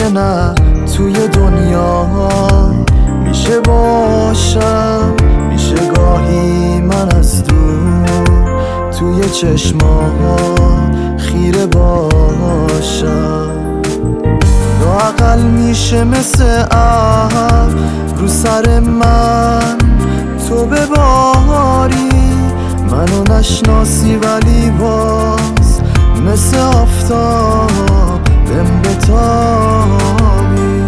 نه توی دنیا میشه باشم، میشه گاهی من از دور توی چشما خیره باشم. لااقل میشه مثل ابر رو سر من تو بباری، منو نشناسی ولی باز مثل آفتاب بهم بتابی.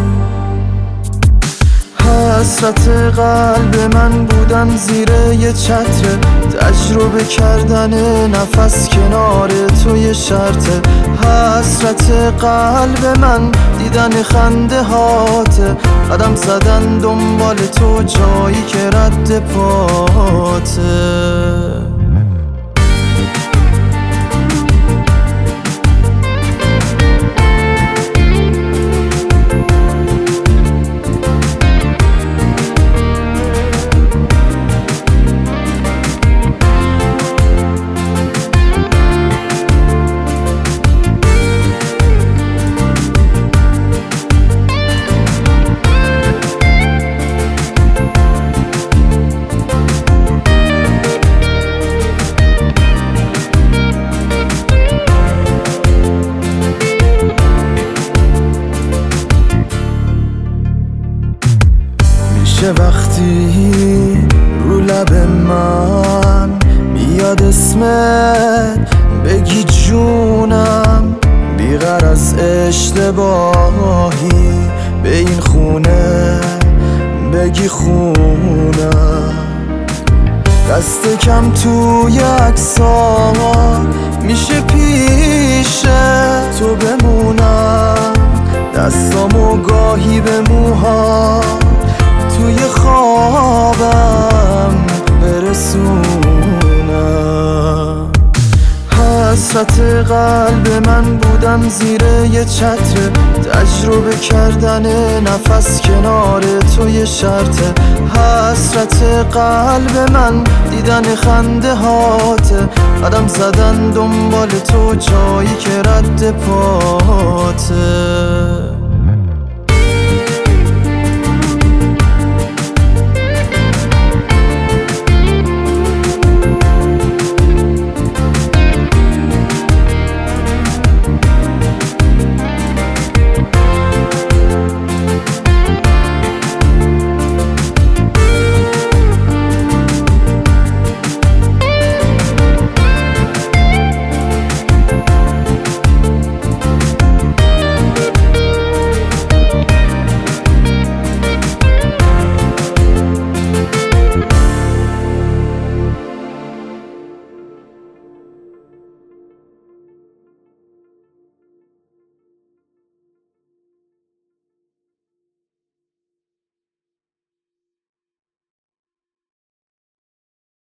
حسرت قلب من بودن زیر یه چتر، تجربه کردن نفس کنار تو یه شرطه. حسرت قلب من دیدن خنده هاته، قدم زدن دنبال تو جایی که رد پاته. چه وقتی رو لب من میاد اسمت بگی جونم، بی‌غرض اشتباهی به این خونه بگی خونم. دست کم توی عکس‌ها میشه پیش تو بمونم، دستامو گاهی به موها توی خوابم برسونم. حسرت قلب من بودن زیر یه چتر، تجربه کردن نفس کنار تو یه شرطه. حسرت قلب من دیدن خنده هاته، قدم زدن دنبال تو جایی که رد پاته.